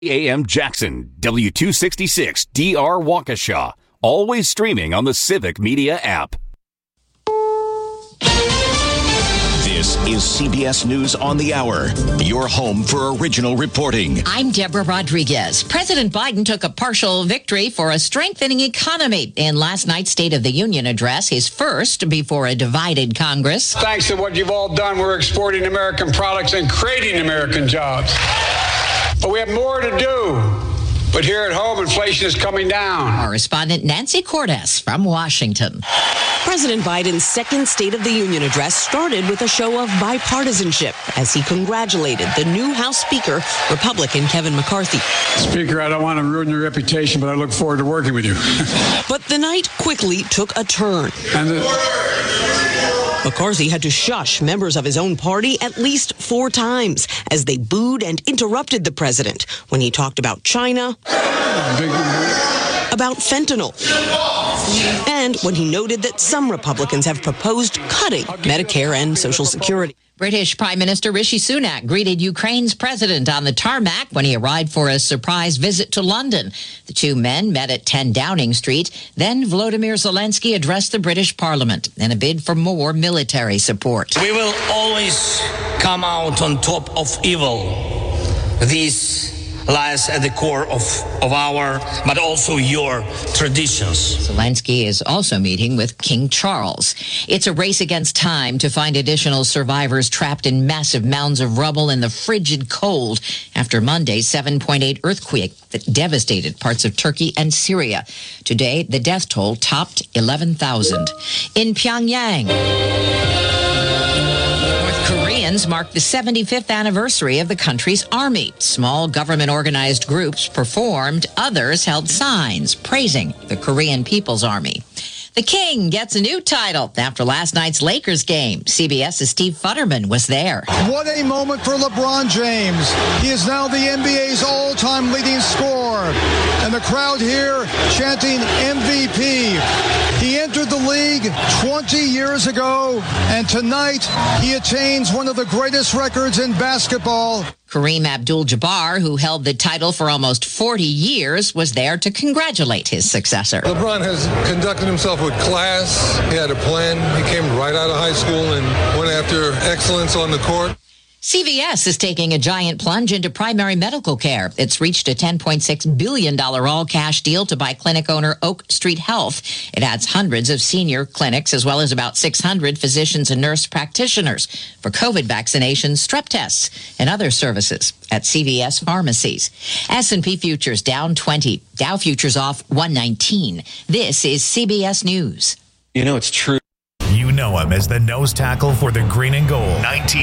AM Jackson, W266 DR Waukesha. Always streaming on the Civic Media app. This is CBS News on the Hour, your home for original reporting. I'm Deborah Rodriguez. President Biden took a partial victory for a strengthening economy in last night's State of the Union address, his first before a divided Congress. Thanks to what you've all done, we're exporting American products and creating American jobs. But we have more to do. But here at home, inflation is coming down. Correspondent Nancy Cordes from Washington. President Biden's second State of the Union address started with a show of bipartisanship as he congratulated the new House Speaker, Republican Kevin McCarthy. Speaker, I don't want to ruin your reputation, but I look forward to working with you. But the night quickly took a turn. McCarthy had to shush members of his own party at least 4 times as they booed and interrupted the president when he talked about China, about fentanyl, and when he noted that some Republicans have proposed cutting Medicare and Social Security. British Prime Minister Rishi Sunak greeted Ukraine's president on the tarmac when he arrived for a surprise visit to London. The two men met at 10 Downing Street. Then Volodymyr Zelensky addressed the British Parliament in a bid for more military support. We will always come out on top of evil. This lies at the core of our, but also your traditions. Zelensky is also meeting with King Charles. It's a race against time to find additional survivors trapped in massive mounds of rubble in the frigid cold after Monday's 7.8 earthquake that devastated parts of Turkey and Syria. Today, the death toll topped 11,000. In Pyongyang, Koreans marked the 75th anniversary of the country's army. Small government-organized groups performed. Others held signs praising the Korean People's Army. The King gets a new title after last night's Lakers game. CBS's Steve Futterman was there. What a moment for LeBron James. He is now the NBA's all-time leading scorer. And the crowd here chanting MVP. He entered the league 20 years ago, and tonight he attains one of the greatest records in basketball. Kareem Abdul-Jabbar, who held the title for almost 40 years, was there to congratulate his successor. LeBron has conducted himself with class. He had a plan. He came right out of high school and went after excellence on the court. CVS is taking a giant plunge into primary medical care. It's reached a $10.6 billion all-cash deal to buy clinic owner Oak Street Health. It adds hundreds of senior clinics as well as about 600 physicians and nurse practitioners for COVID vaccinations, strep tests, and other services at CVS pharmacies. S&P futures down 20. Dow futures off 119. This is CBS News. You know, it's true. You know him as the nose tackle for the Green and Gold,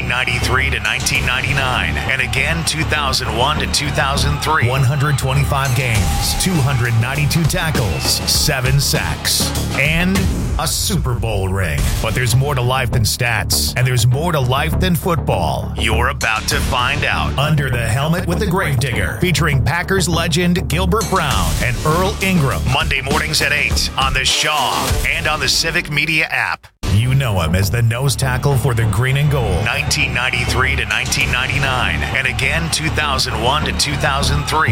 1993 to 1999, and again 2001 to 2003. 125 games, 292 tackles, 7 sacks, and a Super Bowl ring. But there's more to life than stats, and there's more to life than football. You're about to find out. Under the Helmet with the Gravedigger, featuring Packers legend Gilbert Brown and Earl Ingram. Monday mornings at 8 on the Shaw and on the Civic Media app. You know him as the nose tackle for the Green and Gold, 1993 to 1999, and again 2001 to 2003.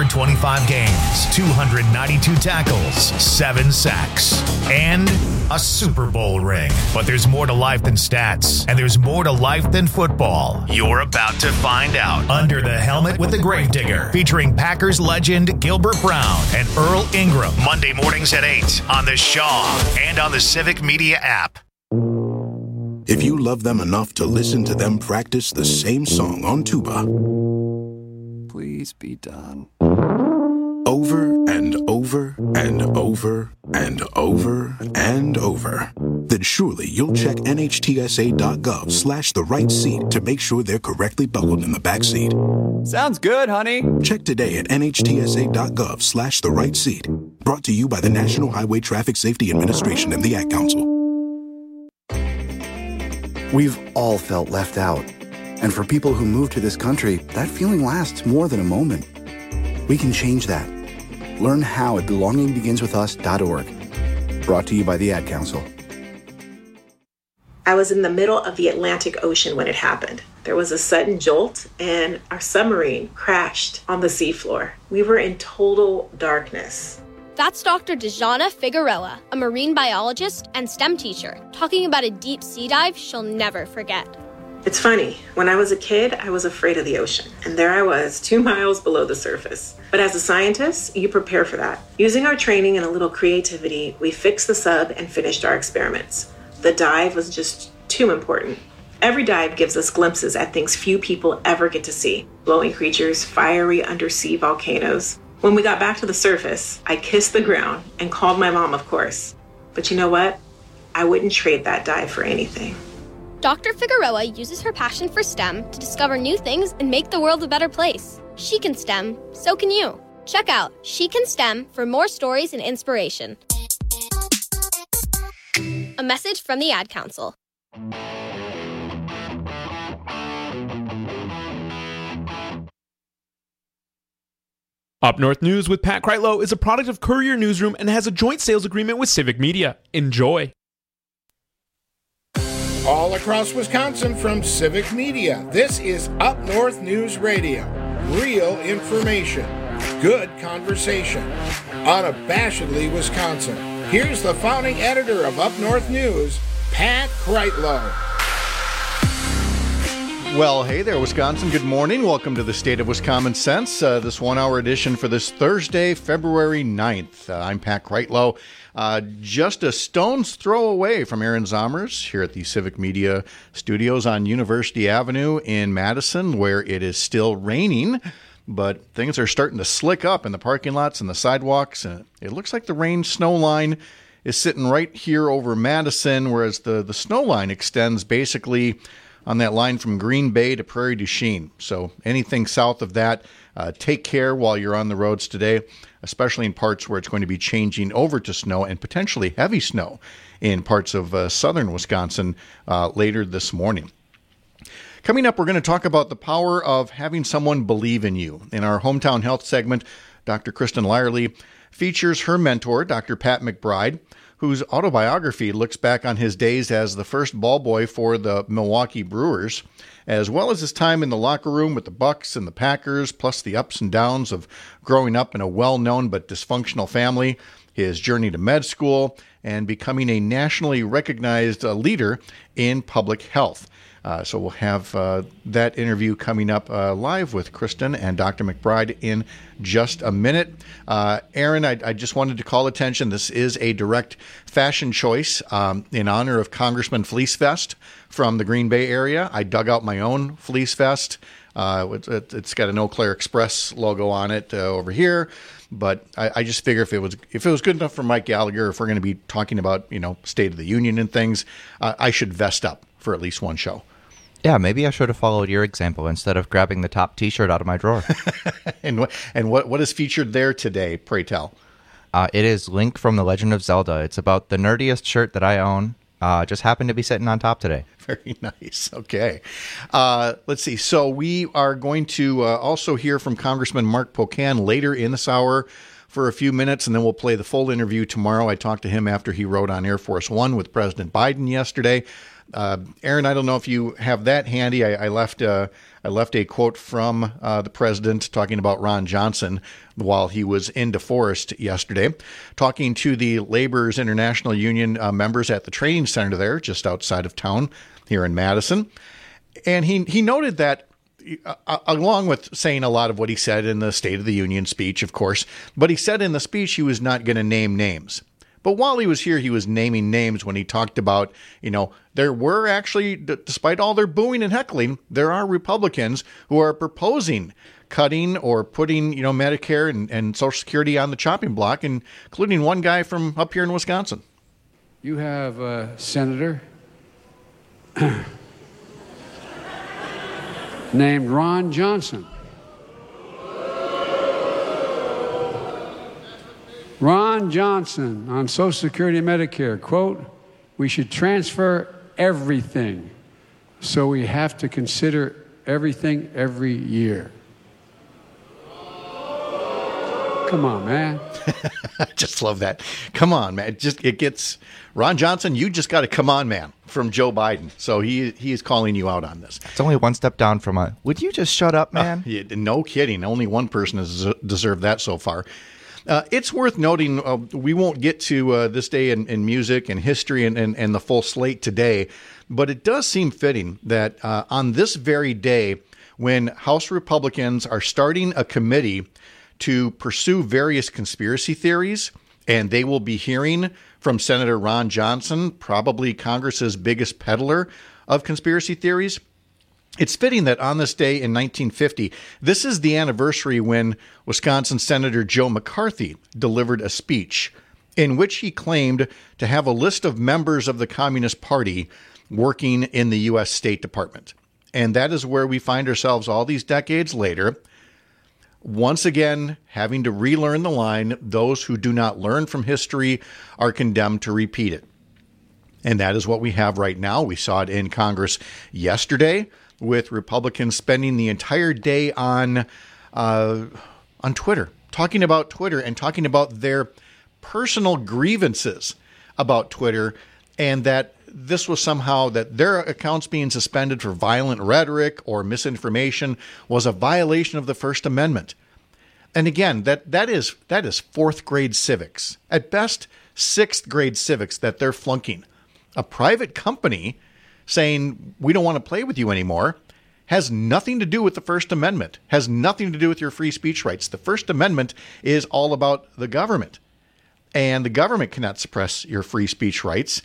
125 games, 292 tackles, 7 sacks, and a Super Bowl ring. But there's more to life than stats, and there's more to life than football. You're about to find out. Under the Helmet with the Gravedigger, featuring Packers legend Gilbert Brown and Earl Ingram. Monday mornings at 8 on the Shaw and on the Civic Media app. If you love them enough to listen to them practice the same song on tuba, please be done. Over and over and over and over and over, then surely you'll check NHTSA.gov/the right seat to make sure they're correctly buckled in the back seat. Sounds good, honey. Check today at NHTSA.gov/the right seat. Brought to you by the National Highway Traffic Safety Administration and the Ad Council. We've all felt left out. And for people who move to this country, that feeling lasts more than a moment. We can change that. Learn how at belongingbeginswithus.org. Brought to you by the Ad Council. I was in the middle of the Atlantic Ocean when it happened. there was a sudden jolt and our submarine crashed on the seafloor. We were in total darkness. That's Dr. Dejana Figueroa, a marine biologist and STEM teacher, talking about a deep sea dive she'll never forget. It's funny, when I was a kid, I was afraid of the ocean, and there I was, 2 miles below the surface. But as a scientist, you prepare for that. Using our training and a little creativity, we fixed the sub and finished our experiments. The dive was just too important. Every dive gives us glimpses at things few people ever get to see. Glowing creatures, fiery undersea volcanoes. When we got back to the surface, I kissed the ground and called my mom, of course. But you know what? I wouldn't trade that dive for anything. Dr. Figueroa uses her passion for STEM to discover new things and make the world a better place. She can STEM, so can you. Check out She Can STEM for more stories and inspiration. A message from the Ad Council. Up North News with Pat Kreitlow is a product of Courier Newsroom and has a joint sales agreement with Civic Media. Enjoy. All across Wisconsin from Civic Media, this is Up North News Radio. Real information, good conversation, unabashedly Wisconsin. Here's the founding editor of Up North News, Pat Kreitlow. Well, hey there, Wisconsin. Good morning. Welcome to the State of Wisconsin Sense, this one-hour edition for this Thursday, February 9th. I'm Pat Kreitlow. Just a stone's throw away from Aaron Zommers here at the Civic Media Studios on University Avenue in Madison, where it is still raining, but things are starting to slick up in the parking lots and the sidewalks. It looks like the rain-snow line is sitting right here over Madison, whereas the snow line extends basically on that line from Green Bay to Prairie du Chien. So anything south of that, take care while you're on the roads today, especially in parts where it's going to be changing over to snow and potentially heavy snow in parts of southern Wisconsin later this morning. Coming up, we're going to talk about the power of having someone believe in you. In our Hometown Health segment, Dr. Kristen Lyerly features her mentor, Dr. Pat McBride, whose autobiography looks back on his days as the first ball boy for the Milwaukee Brewers, as well as his time in the locker room with the Bucks and the Packers, plus the ups and downs of growing up in a well-known but dysfunctional family, his journey to med school, and becoming a nationally recognized leader in public health. So we'll have that interview coming up live with Kristen and Dr. McBride in just a minute. Aaron, I just wanted to call attention. This is a direct fashion choice in honor of Congressman Fleece Vest from the Green Bay area. I dug out my own fleece vest. It's got an Eau Claire Express logo on it over here. But I just figure if it was good enough for Mike Gallagher, if we're going to be talking about, State of the Union and things, I should vest up for at least one show. Yeah, maybe I should have followed your example instead of grabbing the top T-shirt out of my drawer. And what is featured there today, pray tell? It is Link from The Legend of Zelda. It's about the nerdiest shirt that I own. Just happened to be sitting on top today. Very nice. Okay. Let's see. So we are going to also hear from Congressman Mark Pocan later in this hour for a few minutes, and then we'll play the full interview tomorrow. I talked to him after he rode on Air Force One with President Biden yesterday. Aaron, I don't know if you have that handy. I left a quote from the president talking about Ron Johnson while he was in DeForest yesterday, talking to the Laborers International Union members at the training center there just outside of town here in Madison. And he noted that, along with saying a lot of what he said in the State of the Union speech, of course, but he said in the speech he was not going to name names. But while he was here, he was naming names when he talked about, there were actually, despite all their booing and heckling, there are Republicans who are proposing cutting or putting, Medicare and Social Security on the chopping block, including one guy from up here in Wisconsin. You have a senator named Ron Johnson. Ron Johnson on Social Security and Medicare, quote, "We should transfer everything, so we have to consider everything every year." Come on, man. I just love that. Come on, man. It gets Ron Johnson. You just got a come on, man from Joe Biden. So he is calling you out on this. It's only one step down from a, would you just shut up, man? No kidding. Only one person has deserved that so far. It's worth noting, we won't get to this day in music and history and the full slate today, but it does seem fitting that on this very day, when House Republicans are starting a committee to pursue various conspiracy theories, and they will be hearing from Senator Ron Johnson, probably Congress's biggest peddler of conspiracy theories. It's fitting that on this day in 1950, this is the anniversary when Wisconsin Senator Joe McCarthy delivered a speech in which he claimed to have a list of members of the Communist Party working in the U.S. State Department. And that is where we find ourselves all these decades later, once again having to relearn the line, those who do not learn from history are condemned to repeat it. And that is what we have right now. We saw it in Congress yesterday, with Republicans spending the entire day on Twitter, talking about Twitter and talking about their personal grievances about Twitter, and that this was somehow that their accounts being suspended for violent rhetoric or misinformation was a violation of the First Amendment. And again, that is fourth grade civics, at best sixth grade civics that they're flunking. A private company saying we don't want to play with you anymore has nothing to do with the First Amendment, has nothing to do with your free speech rights. The First Amendment is all about the government, and the government cannot suppress your free speech rights.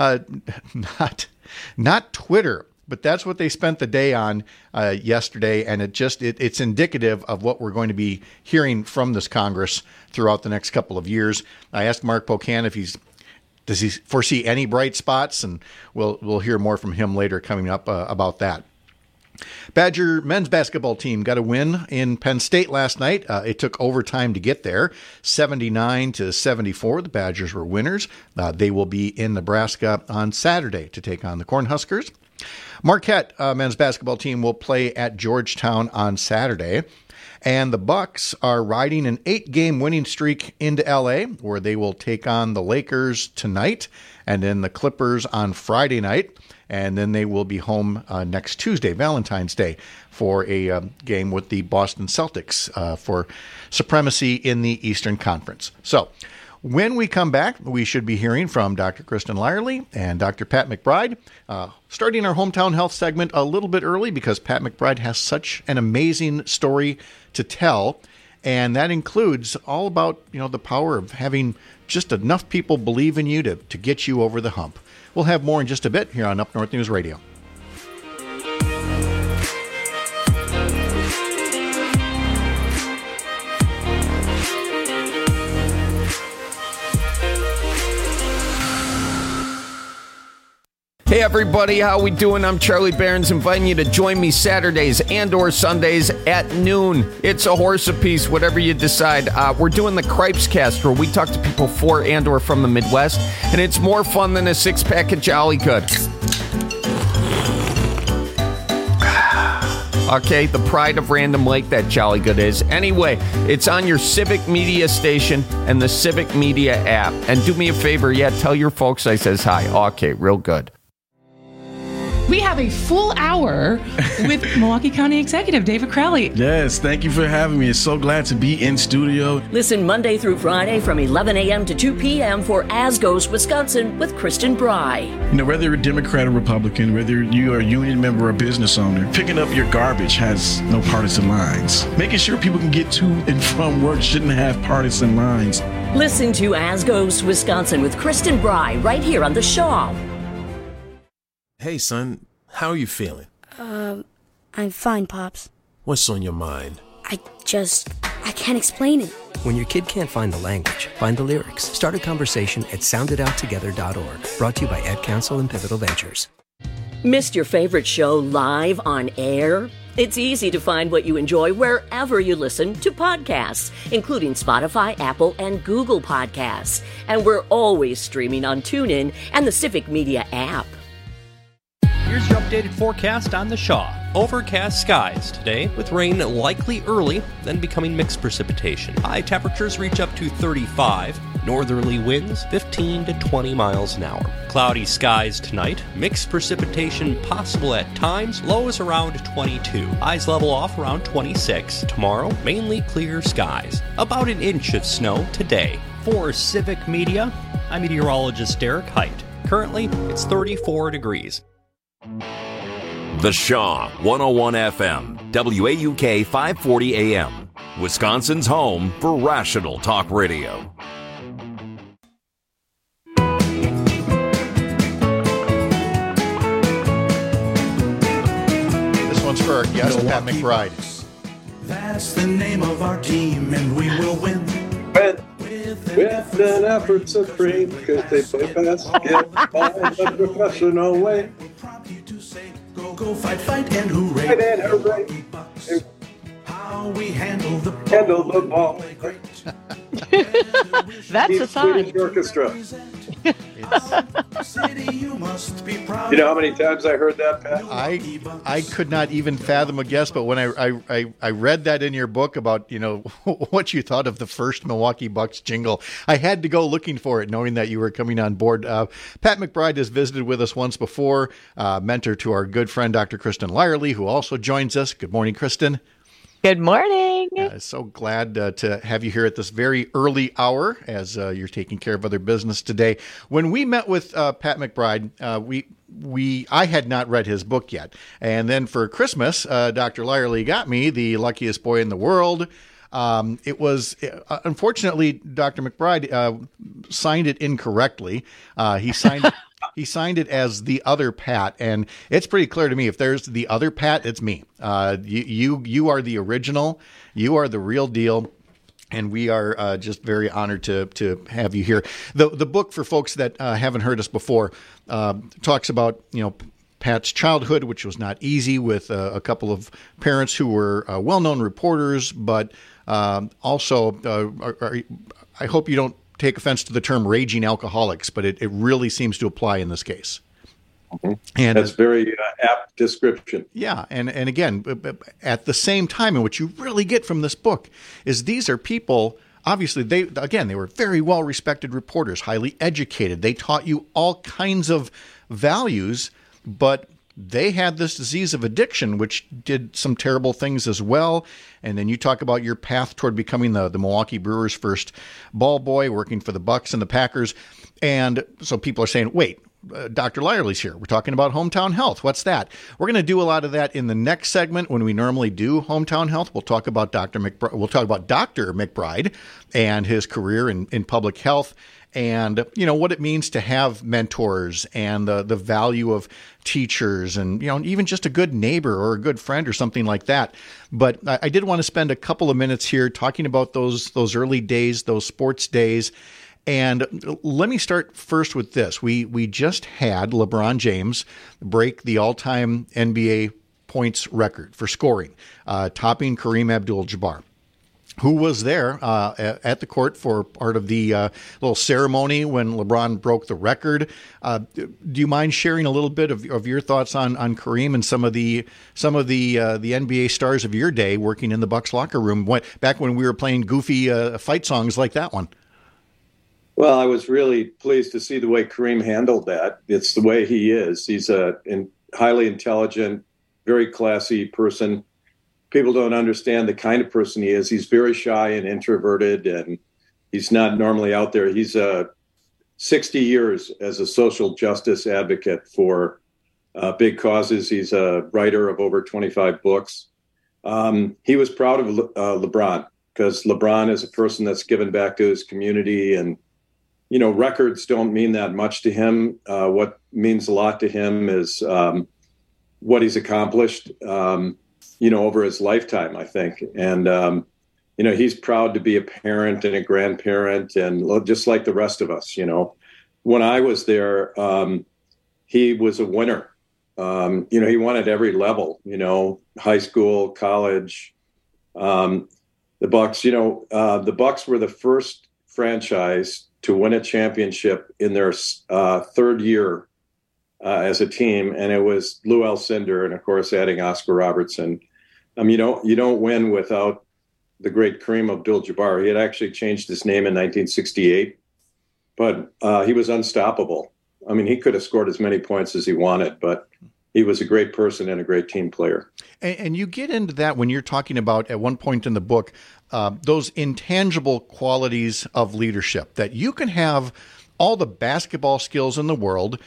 Not Twitter, but that's what they spent the day on yesterday, and it's indicative of what we're going to be hearing from this Congress throughout the next couple of years. I asked Mark Pocan if does he foresee any bright spots, and we'll hear more from him later coming up about that. Badger men's basketball team got a win in Penn State last night. It took overtime to get there, 79-74. The Badgers were winners. They will be in Nebraska on Saturday to take on the Cornhuskers. Marquette men's basketball team will play at Georgetown on Saturday. And the Bucks are riding an 8-game winning streak into L.A., where they will take on the Lakers tonight and then the Clippers on Friday night. And then they will be home next Tuesday, Valentine's Day, for a game with the Boston Celtics for supremacy in the Eastern Conference. So when we come back, we should be hearing from Dr. Kristen Lyerly and Dr. Pat McBride, starting our Hometown Health segment a little bit early because Pat McBride has such an amazing story to tell. And that includes all about, the power of having just enough people believe in you to get you over the hump. We'll have more in just a bit here on Up North News Radio. Hey everybody, how we doing? I'm Charlie Barons, inviting you to join me Saturdays and or Sundays at noon. It's a horse apiece, whatever you decide. We're doing the Cripes Cast, where we talk to people for and or from the Midwest, and it's more fun than a 6-pack of Jolly Good. Okay, the pride of Random Lake, that Jolly Good is. Anyway, it's on your Civic Media station and the Civic Media app. And do me a favor, tell your folks I says hi. Okay, real good. We have a full hour with Milwaukee County Executive David Crowley. Yes, thank you for having me. It's so glad to be in studio. Listen Monday through Friday from 11 a.m. to 2 p.m. for As Goes Wisconsin with Kristen Bry. Whether you're a Democrat or Republican, whether you are a union member or a business owner, picking up your garbage has no partisan lines. Making sure people can get to and from work shouldn't have partisan lines. Listen to As Goes Wisconsin with Kristen Bry right here on The Shaw. Hey, son, how are you feeling? I'm fine, Pops. What's on your mind? I can't explain it. When your kid can't find the language, find the lyrics. Start a conversation at sounditouttogether.org. Brought to you by Ad Council and Pivotal Ventures. Missed your favorite show live on air? It's easy to find what you enjoy wherever you listen to podcasts, including Spotify, Apple, and Google Podcasts. And we're always streaming on TuneIn and the Civic Media app. Here's your updated forecast on the Shaw. Overcast skies today, with rain likely early, then becoming mixed precipitation. High temperatures reach up to 35. Northerly winds 15 to 20 miles an hour. Cloudy skies tonight. Mixed precipitation possible at times. Lows around 22. Highs level off around 26. Tomorrow, mainly clear skies. About an inch of snow today. For Civic Media, I'm meteorologist Derek Height. Currently, it's 34 degrees. The Shaw 101 FM, WAUK 540 AM, Wisconsin's home for rational talk radio. This one's for our guest, Pat McBride. That's the name of our team, and we will win. With an effort supreme, because they play basketball in a professional way. Go, fight, and hooray. Fight and hooray. How we handle the ball. That's a song. Swedish Orchestra. You know how many times I heard that, Pat? I could not even fathom a guess, but when I read that in your book about, what you thought of the first Milwaukee Bucks jingle, I had to go looking for it, knowing that you were coming on board. Pat McBride has visited with us once before, mentor to our good friend, Dr. Kristen Lyerly, who also joins us. Good morning, Kristen. Good morning. So glad to have you here at this very early hour as you're taking care of other business today. When we met with Pat McBride, I had not read his book yet. And then for Christmas, Dr. Lyerly got me The Luckiest Boy in the World. It was, unfortunately, Dr. McBride signed it incorrectly. He signed it as the other Pat, and it's pretty clear to me if there's the other Pat, it's me. You are the original, you are the real deal, and we are just very honored to have you here. The book, for folks that haven't heard us before, talks about Pat's childhood, which was not easy, with a couple of parents who were well-known reporters, but also I hope you don't take offense to the term raging alcoholics, but it really seems to apply in this case. Mm-hmm. And that's very apt description. Yeah. And again, at the same time, and what you really get from this book is these are people, obviously, they were very well-respected reporters, highly educated. They taught you all kinds of values, but they had this disease of addiction, which did some terrible things as well. And then you talk about your path toward becoming the Milwaukee Brewers' first ball boy, working for the Bucks and the Packers. And so people are saying, wait, Dr. Lyerly's here. We're talking about Hometown Health. What's that? We're going to do a lot of that in the next segment when we normally do Hometown Health. We'll talk about Dr. McBride and his career in public health, and what it means to have mentors, and the value of teachers, and even just a good neighbor or a good friend or something like that. But I did want to spend a couple of minutes here talking about those early days, those sports days. And let me start first with this. We just had LeBron James break the all-time NBA points record for scoring, topping Kareem Abdul-Jabbar, who was there at the court for part of the little ceremony when LeBron broke the record. Do you mind sharing a little bit of your thoughts on Kareem and some of the NBA stars of your day working in the Bucks locker room back when we were playing goofy fight songs like that one? Well, I was really pleased to see the way Kareem handled that. It's the way he is. He's a highly intelligent, very classy person. People don't understand the kind of person he is. He's very shy and introverted, and he's not normally out there. He's 60 years as a social justice advocate for big causes. He's a writer of over 25 books. He was proud of LeBron, because LeBron is a person that's given back to his community, and records don't mean that much to him. What means a lot to him is what he's accomplished over his lifetime, I think. And, he's proud to be a parent and a grandparent, and just like the rest of us, When I was there, he was a winner. He won at every level, high school, college. The Bucks, the Bucks were the first franchise to win a championship in their third year as a team, and it was Lou Alcindor and, of course, adding Oscar Robertson. You don't win without the great Kareem Abdul-Jabbar. He had actually changed his name in 1968, but he was unstoppable. I mean, he could have scored as many points as he wanted, but he was a great person and a great team player. And you get into that when you're talking about, at one point in the book, those intangible qualities of leadership, that you can have all the basketball skills in the world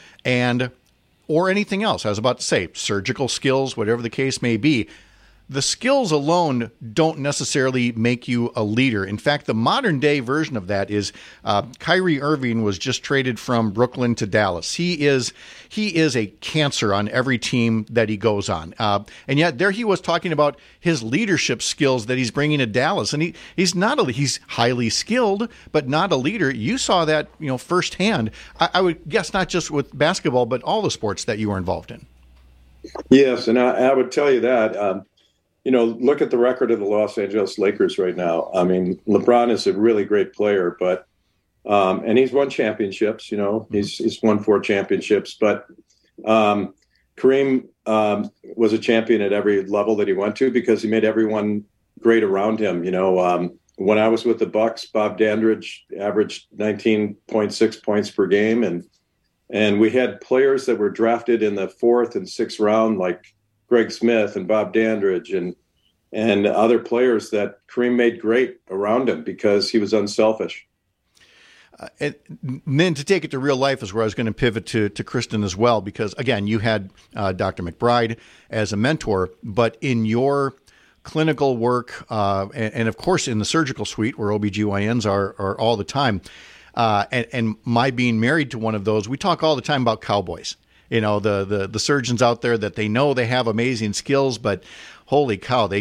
or anything else. I was about to say surgical skills, whatever the case may be. The skills alone don't necessarily make you a leader. In fact, the modern day version of that is Kyrie Irving was just traded from Brooklyn to Dallas. He is a cancer on every team that he goes on. And yet there he was talking about his leadership skills that he's bringing to Dallas. And he's highly skilled, but not a leader. You saw that, firsthand. I would guess not just with basketball, but all the sports that you were involved in. Yes, and I would tell you that. Look at the record of the Los Angeles Lakers right now. I mean, LeBron is a really great player, but and he's won championships. He's won 4 championships. But Kareem was a champion at every level that he went to because he made everyone great around him. When I was with the Bucks, Bob Dandridge averaged 19.6 points per game, and we had players that were drafted in the 4th and 6th round, like Greg Smith and Bob Dandridge and other players that Kareem made great around him because he was unselfish. And then to take it to real life is where I was going to pivot to Kristen as well, because, again, you had Dr. McBride as a mentor, but in your clinical work and, of course, in the surgical suite where OBGYNs are all the time, and my being married to one of those, we talk all the time about cowboys. The surgeons out there that they know they have amazing skills, but holy cow, they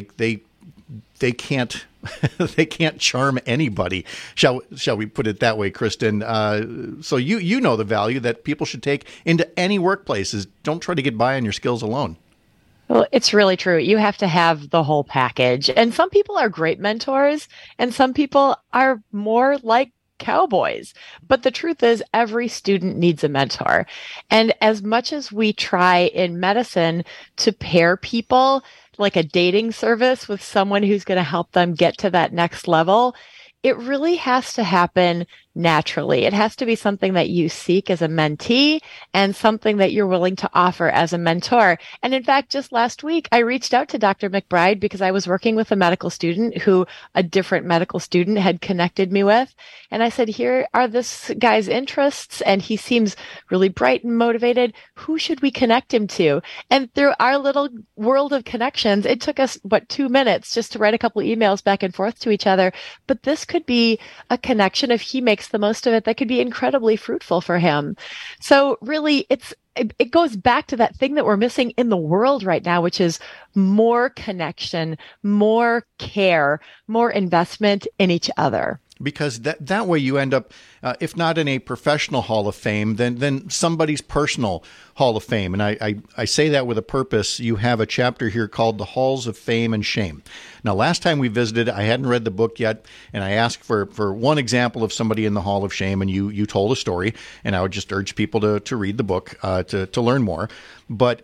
can't they can't charm anybody. Shall we put it that way, Kristen? So you know the value that people should take into any workplace is don't try to get by on your skills alone. Well, it's really true. You have to have the whole package. And some people are great mentors, and some people are more like cowboys. But the truth is, every student needs a mentor. And as much as we try in medicine to pair people like a dating service with someone who's going to help them get to that next level, it really has to happen naturally. It has to be something that you seek as a mentee and something that you're willing to offer as a mentor. And in fact, just last week, I reached out to Dr. McBride because I was working with a medical student who a different medical student had connected me with. And I said, here are this guy's interests, and he seems really bright and motivated. Who should we connect him to? And through our little world of connections, it took us, 2 minutes just to write a couple emails back and forth to each other. But this could be a connection, if he makes the most of it, that could be incredibly fruitful for him. So really, it goes back to that thing that we're missing in the world right now, which is more connection, more care, more investment in each other. Because that way you end up, if not in a professional Hall of Fame, then somebody's personal Hall of Fame. And I say that with a purpose. You have a chapter here called The Halls of Fame and Shame. Now, last time we visited, I hadn't read the book yet, and I asked for one example of somebody in the Hall of Shame, and you told a story, and I would just urge people to read the book to learn more. But,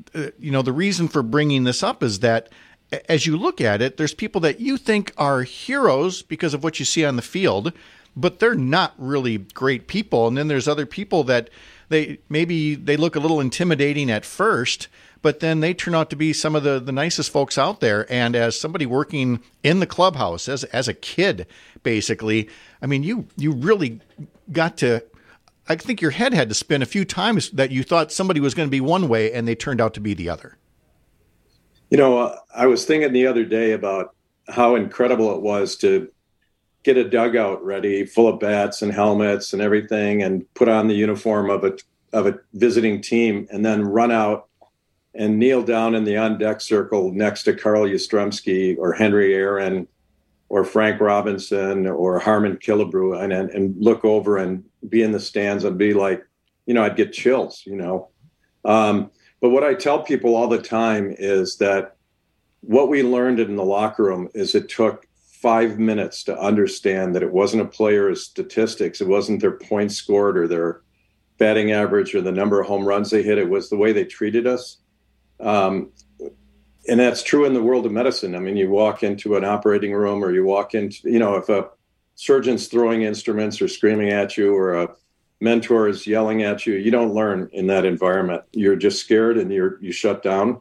the reason for bringing this up is that as you look at it, there's people that you think are heroes because of what you see on the field, but they're not really great people. And then there's other people that they look a little intimidating at first, but then they turn out to be some of the nicest folks out there. And as somebody working in the clubhouse, as a kid, basically, I mean, you really got to, I think your head had to spin a few times that you thought somebody was going to be one way and they turned out to be the other. I was thinking the other day about how incredible it was to get a dugout ready full of bats and helmets and everything and put on the uniform of a visiting team and then run out and kneel down in the on-deck circle next to Carl Yastrzemski or Henry Aaron or Frank Robinson or Harmon Killebrew and look over and be in the stands and be like, I'd get chills, But what I tell people all the time is that what we learned in the locker room is it took 5 minutes to understand that it wasn't a player's statistics. It wasn't their points scored or batting average or the number of home runs they hit. It was the way they treated us. And that's true in the world of medicine. I mean, you walk into an operating room or you walk into, if a surgeon's throwing instruments or screaming at you or a mentor is yelling at you, you don't learn in that environment. You're just scared and you shut down.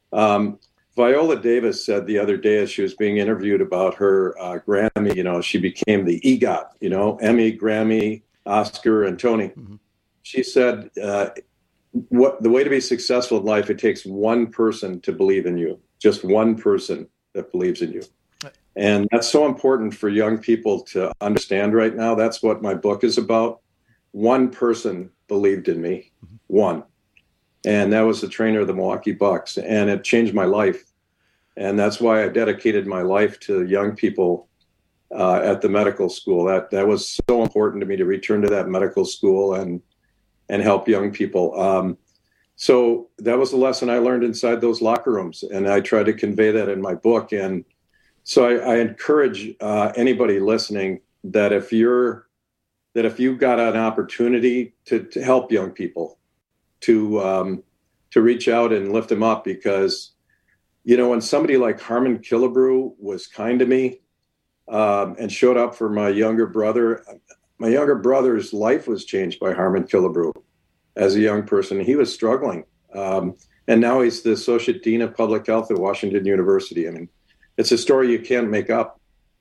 Viola Davis said the other day as she was being interviewed about her Grammy, she became the EGOT, Emmy, Grammy, Oscar, and Tony. Mm-hmm. She said, the way to be successful in life, it takes one person to believe in you, just one person that believes in you. And that's so important for young people to understand right now. That's what my book is about. One person believed in me, one. And that was the trainer of the Milwaukee Bucks. And it changed my life. And that's why I dedicated my life to young people at the medical school. That was so important to me to return to that medical school and help young people. So that was the lesson I learned inside those locker rooms. And I tried to convey that in my book. And so I encourage anybody listening that if you've got an opportunity to help young people, to reach out and lift them up, because, when somebody like Harmon Killebrew was kind to me and showed up for my younger brother's life was changed by Harmon Killebrew as a young person. He was struggling. And now he's the Associate Dean of Public Health at Washington University. I mean, it's a story you can't make up.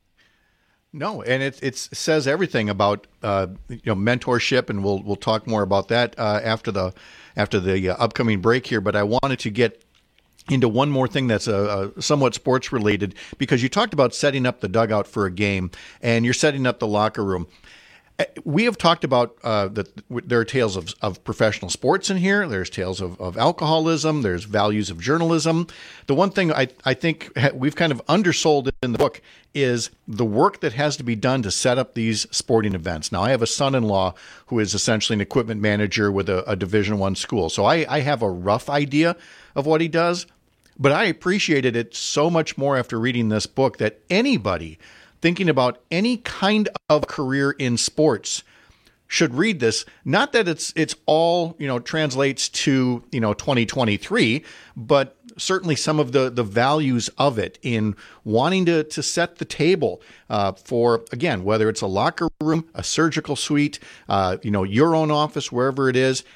No, and it says everything about mentorship, and we'll talk more about that after the upcoming break here. But I wanted to get into one more thing that's somewhat sports related, because you talked about setting up the dugout for a game, and you're setting up the locker room. We have talked about that there are tales of professional sports in here. There's tales of alcoholism. There's values of journalism. The one thing I think we've kind of undersold in the book is the work that has to be done to set up these sporting events. Now, I have a son-in-law who is essentially an equipment manager with a Division I school. So I have a rough idea of what he does, but I appreciated it so much more after reading this book that anybody thinking about any kind of career in sports should read this. Not that it's all, translates to, 2023, but certainly some of the values of it in wanting to set the table for, again, whether it's a locker room, a surgical suite, your own office, wherever it is.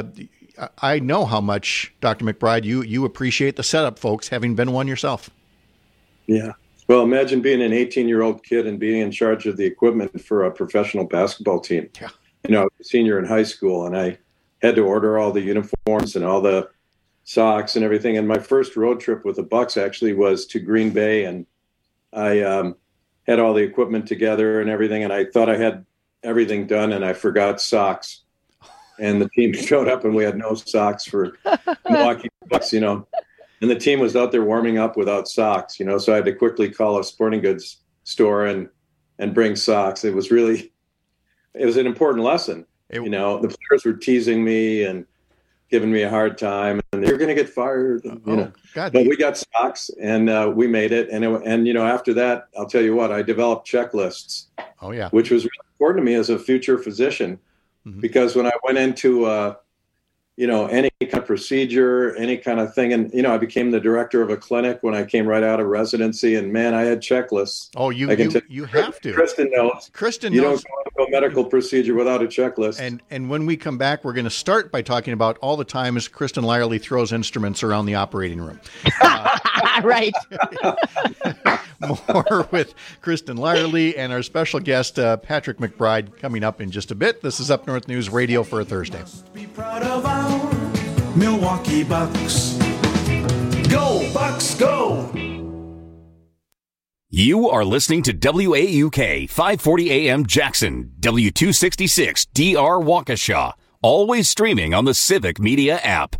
I know how much, Dr. McBride, you appreciate the setup, folks, having been one yourself. Yeah. Well, imagine being an 18-year-old kid and being in charge of the equipment for a professional basketball team. Yeah. Senior in high school, and I had to order all the uniforms and all the socks and everything. And my first road trip with the Bucks actually was to Green Bay, and I had all the equipment together and everything, and I thought I had everything done, and I forgot socks. And the team showed up, and we had no socks for Milwaukee Bucks, And the team was out there warming up without socks, so I had to quickly call a sporting goods store and bring socks. It was an important lesson. The players were teasing me and giving me a hard time, and you're going to get fired. But we got socks, and we made it. And after that, I'll tell you what, I developed checklists. Oh yeah, which was really important to me as a future physician, because when I went into any kind of procedure, any kind of thing. And, I became the director of a clinic when I came right out of residency, and man, I had checklists. Oh, you have to. Kristen knows. You don't go to a medical procedure without a checklist. And when we come back, we're going to start by talking about all the times Kristen Lyerly throws instruments around the operating room. Right. More with Kristen Lyerly and our special guest, Patrick McBride, coming up in just a bit. This is Up North News Radio for a Thursday. Be proud of our Milwaukee Bucks. Go, Bucks, go! You are listening to WAUK 540 AM Jackson, W266 DR Waukesha, always streaming on the Civic Media app.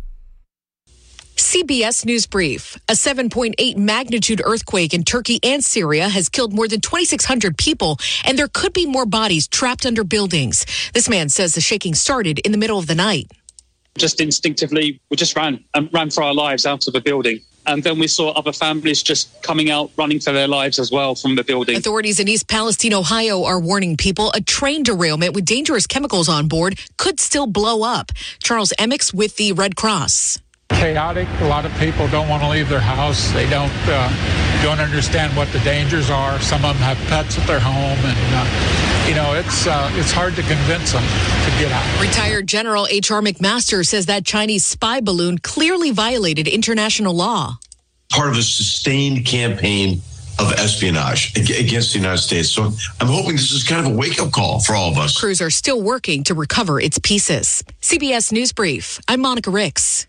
CBS News Brief. A 7.8 magnitude earthquake in Turkey and Syria has killed more than 2,600 people, and there could be more bodies trapped under buildings. This man says the shaking started in the middle of the night. Just instinctively, we just ran for our lives out of the building. And then we saw other families just coming out, running for their lives as well from the building. Authorities in East Palestine, Ohio are warning people a train derailment with dangerous chemicals on board could still blow up. Charles Emmix with the Red Cross. Chaotic. A lot of people don't want to leave their house. They don't understand what the dangers are. Some of them have pets at their home, and it's hard to convince them to get out. Retired General H.R. McMaster says that Chinese spy balloon clearly violated international law. Part of a sustained campaign of espionage against the United States. So I'm hoping this is kind of a wake-up call for all of us. Crews are still working to recover its pieces. CBS News Brief. I'm Monica Ricks.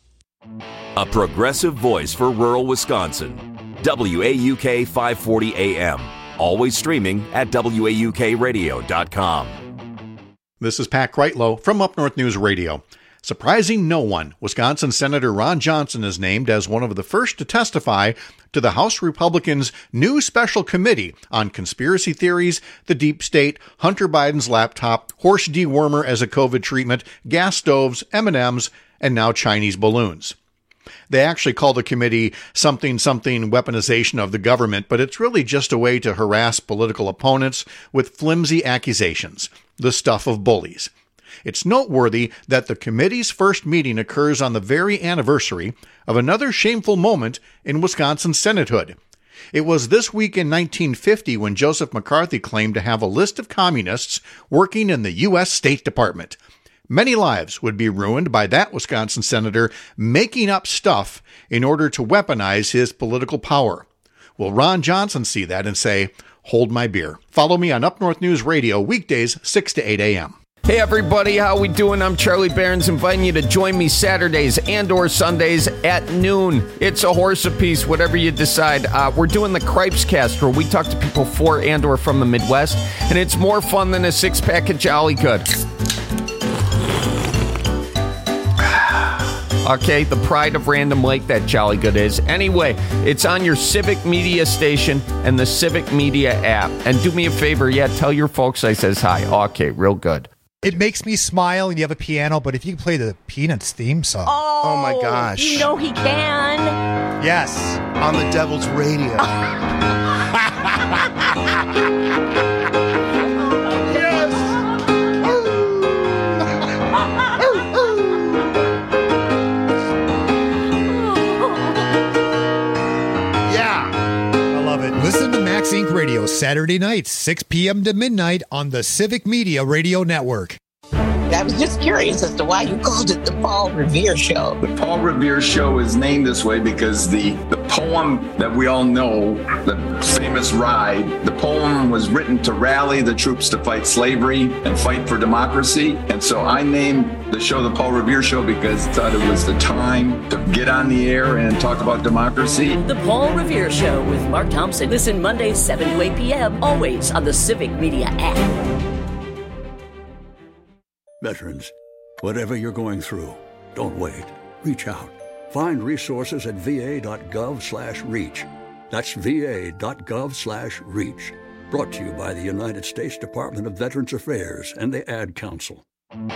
A progressive voice for rural Wisconsin. WAUK 540 AM. Always streaming at WAUKradio.com. This is Pat Kreitlow from Up North News Radio. Surprising no one, Wisconsin Senator Ron Johnson is named as one of the first to testify to the House Republicans' new special committee on conspiracy theories, the deep state, Hunter Biden's laptop, horse dewormer as a COVID treatment, gas stoves, M&Ms, and now Chinese balloons. They actually call the committee something weaponization of the government, but it's really just a way to harass political opponents with flimsy accusations, the stuff of bullies. It's noteworthy that the committee's first meeting occurs on the very anniversary of another shameful moment in Wisconsin Senatehood. It was this week in 1950 when Joseph McCarthy claimed to have a list of communists working in the U.S. State Department. Many lives would be ruined by that Wisconsin senator making up stuff in order to weaponize his political power. Will Ron Johnson see that and say, hold my beer? Follow me on Up North News Radio weekdays 6 to 8 a.m. Hey everybody, how we doing? I'm Charlie Behrens, inviting you to join me Saturdays and or Sundays at noon. It's a horse apiece, whatever you decide. We're doing the Cripes Cast, where we talk to people for and or from the Midwest, and it's more fun than a six-pack of Jolly Good. Okay, the pride of Random Lake, that Jolly Good is. Anyway, it's on your Civic Media station and the Civic Media app. And do me a favor, tell your folks I says hi. Okay, real good. It makes me smile and you have a piano, but if you can play the Peanuts theme song. Oh my gosh. You know he can. Yes. On the Devil's Radio. Listen to Max Inc. Radio Saturday nights, 6 p.m. to midnight on the Civic Media Radio Network. I was just curious as to why you called it the Paul Revere Show. The Paul Revere Show is named this way because the poem that we all know, the famous Ride, the poem was written to rally the troops to fight slavery and fight for democracy. And so I named the show the Paul Revere Show because I thought it was the time to get on the air and talk about democracy. The Paul Revere Show with Mark Thompson. Listen Mondays 7 to 8 p.m. always on the Civic Media app. Veterans, whatever you're going through, don't wait. Reach out. Find resources at va.gov/reach. That's va.gov/reach. Brought to you by the United States Department of Veterans Affairs and the Ad Council.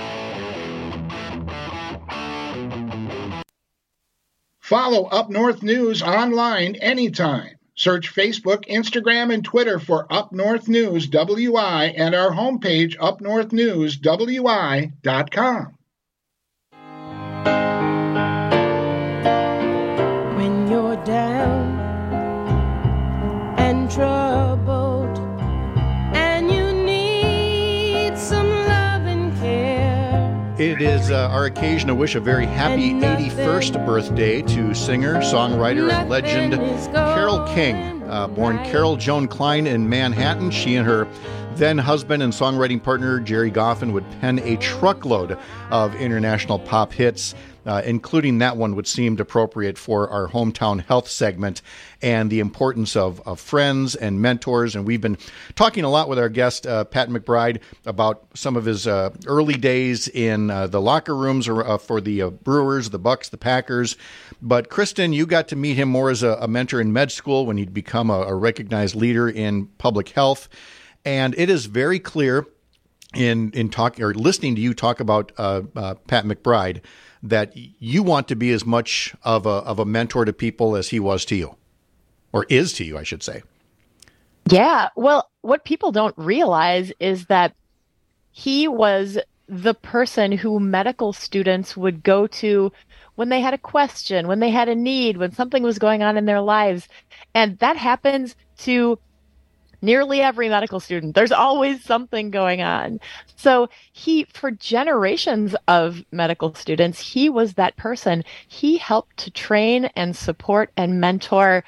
Follow Up North News online anytime. Search Facebook, Instagram, and Twitter for Up North News WI and our homepage, upnorthnewswi.com. When you're down and troubled and you need some love and care. It is our occasion to wish a very happy 81st birthday to singer, songwriter, and legend Carole King. Born Carol Joan Klein in Manhattan, she and her then-husband and songwriting partner Jerry Goffin would pen a truckload of international pop hits, including that one which seemed appropriate for our hometown health segment and the importance of friends and mentors. And we've been talking a lot with our guest, Pat McBride, about some of his early days in the locker rooms for the Brewers, the Bucks, the Packers. But Kristen, you got to meet him more as a mentor in med school when he'd become a recognized leader in public health. And it is very clear in talking or listening to you talk about Pat McBride that you want to be as much of a mentor to people as he was to you, or is to you, I should say. Yeah. Well, what people don't realize is that he was the person who medical students would go to when they had a question, when they had a need, when something was going on in their lives. And that happens to nearly every medical student. There's always something going on. So for generations of medical students, he was that person. He helped to train and support and mentor,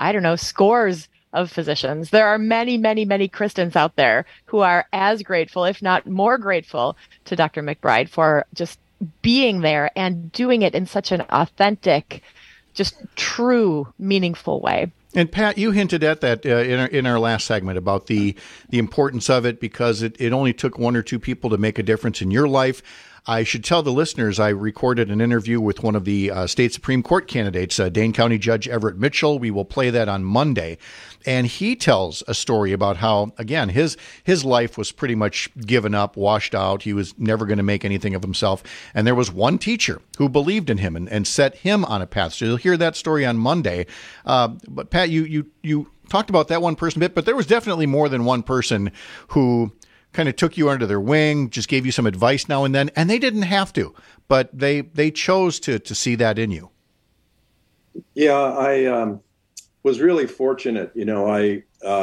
scores of physicians. There are many, many, many Kristens out there who are as grateful, if not more grateful, to Dr. McBride for just being there and doing it in such an authentic, just true, meaningful way. And Pat, you hinted at that in our last segment about the importance of it, because it only took one or two people to make a difference in your life. I should tell the listeners I recorded an interview with one of the state Supreme Court candidates, Dane County Judge Everett Mitchell. We will play that on Monday. And he tells a story about how, again, his life was pretty much given up, washed out. He was never going to make anything of himself. And there was one teacher who believed in him and set him on a path. So you'll hear that story on Monday. But Pat, you talked about that one person a bit, but there was definitely more than one person who kind of took you under their wing, just gave you some advice now and then, and they didn't have to, but they chose to see that in you. Yeah, I was really fortunate. I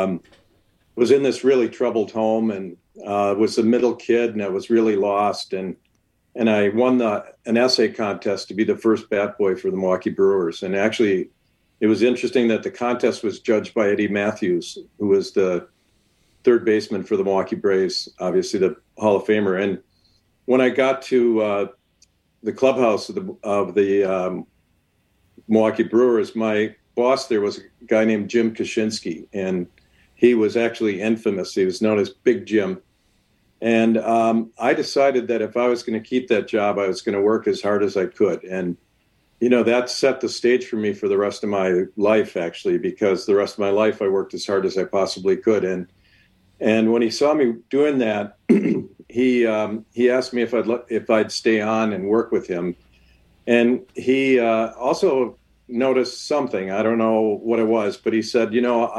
was in this really troubled home and was a middle kid, and I was really lost. And I won an essay contest to be the first bat boy for the Milwaukee Brewers. And actually, it was interesting that the contest was judged by Eddie Matthews, who was the third baseman for the Milwaukee Braves, obviously the Hall of Famer. And when I got to the clubhouse of the Milwaukee Brewers, my boss there was a guy named Jim Kaczynski, and he was actually infamous. He was known as Big Jim. And I decided that if I was going to keep that job, I was going to work as hard as I could. And, that set the stage for me for the rest of my life, actually, because the rest of my life I worked as hard as I possibly could. And when he saw me doing that, he asked me if I'd stay on and work with him. And he also noticed something. I don't know what it was, but he said,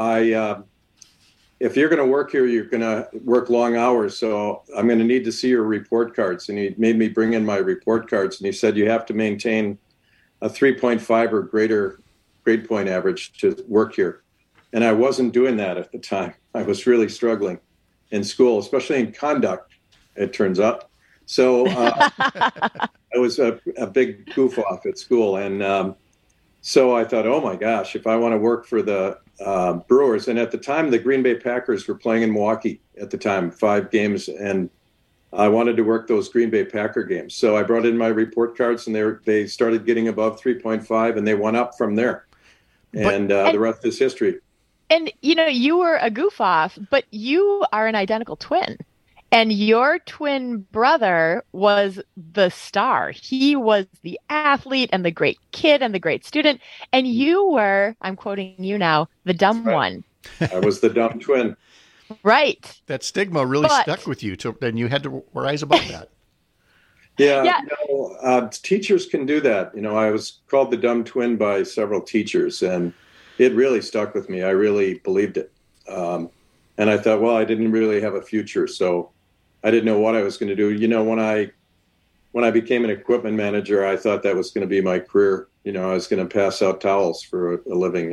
if you're going to work here, you're going to work long hours. So I'm going to need to see your report cards. And he made me bring in my report cards. And he said, you have to maintain a 3.5 or greater grade point average to work here. And I wasn't doing that at the time. I was really struggling in school, especially in conduct, it turns out. So I was a big goof off at school. And so I thought, oh my gosh, if I want to work for the Brewers. And at the time, the Green Bay Packers were playing in Milwaukee at the time, 5 games. And I wanted to work those Green Bay Packer games. So I brought in my report cards, and they started getting above 3.5, and they went up from there. And the rest is history. And, you were a goof off, but you are an identical twin. And your twin brother was the star. He was the athlete and the great kid and the great student. And you were, I'm quoting you now, the dumb one. I was the dumb twin. Right. That stigma really stuck with you, and you had to rise above that. Yeah. Teachers can do that. I was called the dumb twin by several teachers, and it really stuck with me. I really believed it. And I thought, well, I didn't really have a future, so I didn't know what I was going to do. When I became an equipment manager, I thought that was going to be my career. I was going to pass out towels for a living,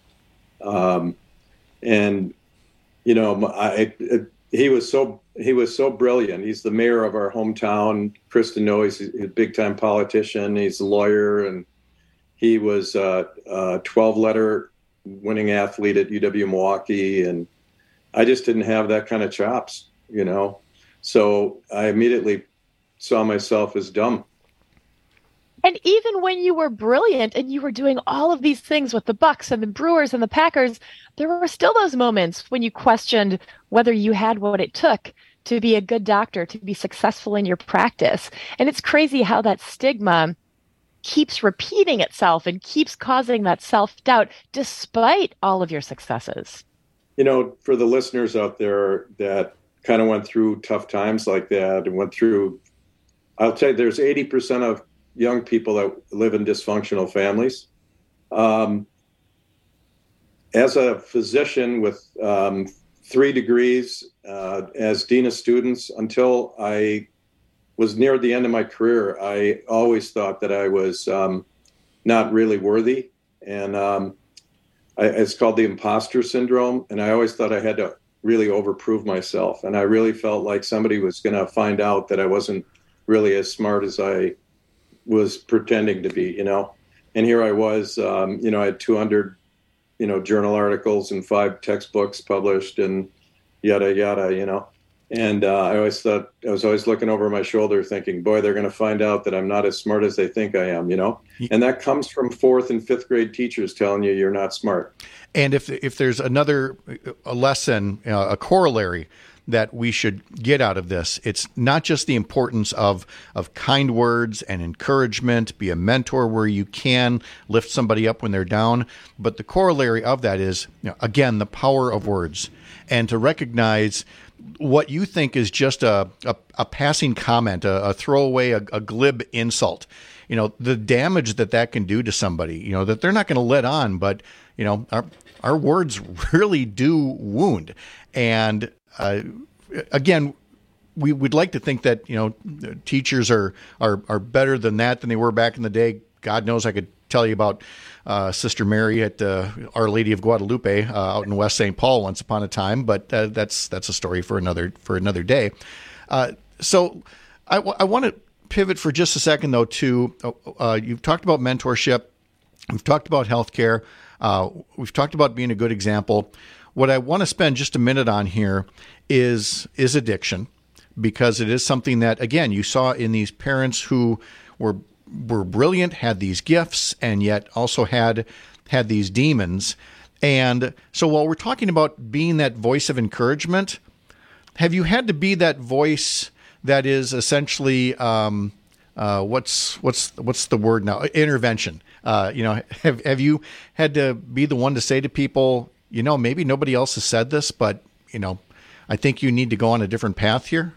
he was so brilliant. He's the mayor of our hometown. Kristen knows he's a big time politician. He's a lawyer, and he was a 12-letter winning athlete at UW Milwaukee. And I just didn't have that kind of chops, So I immediately saw myself as dumb. And even when you were brilliant and you were doing all of these things with the Bucks and the Brewers and the Packers, there were still those moments when you questioned whether you had what it took to be a good doctor, to be successful in your practice. And it's crazy how that stigma keeps repeating itself and keeps causing that self-doubt despite all of your successes. For the listeners out there that kind of went through tough times like that and went through, I'll tell you, there's 80% of young people that live in dysfunctional families. As a physician with 3 degrees, as dean of students, until I was near the end of my career, I always thought that I was not really worthy. And it's called the imposter syndrome. And I always thought I had to really overprove myself. And I really felt like somebody was going to find out that I wasn't really as smart as I was pretending to be, you know. And here I was, I had 200, journal articles and 5 textbooks published and yada, yada, And I was always looking over my shoulder thinking, boy, they're going to find out that I'm not as smart as they think I am, And that comes from 4th and 5th grade teachers telling you you're not smart. And if there's a lesson, a corollary that we should get out of this, it's not just the importance of kind words and encouragement, be a mentor where you can lift somebody up when they're down, but the corollary of that is, again, the power of words, and to recognize what you think is just a passing comment, a throwaway, a glib insult, the damage that can do to somebody, that they're not going to let on, but, our words really do wound. And again, we would like to think that, teachers are better than that than they were back in the day. God knows I could tell you about Sister Mary at Our Lady of Guadalupe out in West St. Paul once upon a time, but that's a story for another day. So I want to pivot for just a second, though, to you've talked about mentorship, we've talked about healthcare, we've talked about being a good example. What I want to spend just a minute on here is addiction, because it is something that, again, you saw in these parents who were brilliant, had these gifts, and yet also had these demons. And so while we're talking about being that voice of encouragement, have you had to be that voice that is essentially what's the word now? Intervention. Have you had to be the one to say to people, maybe nobody else has said this, but I think you need to go on a different path here?